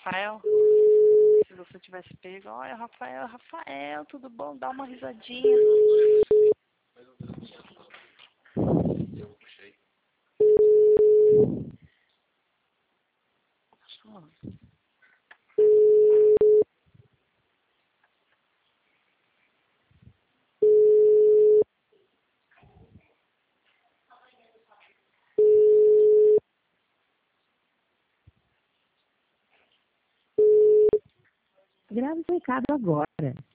Rafael. Se você tivesse pego, olha, Rafael, tudo bom? Dá uma risadinha. Eu puxei. Grave o recado agora.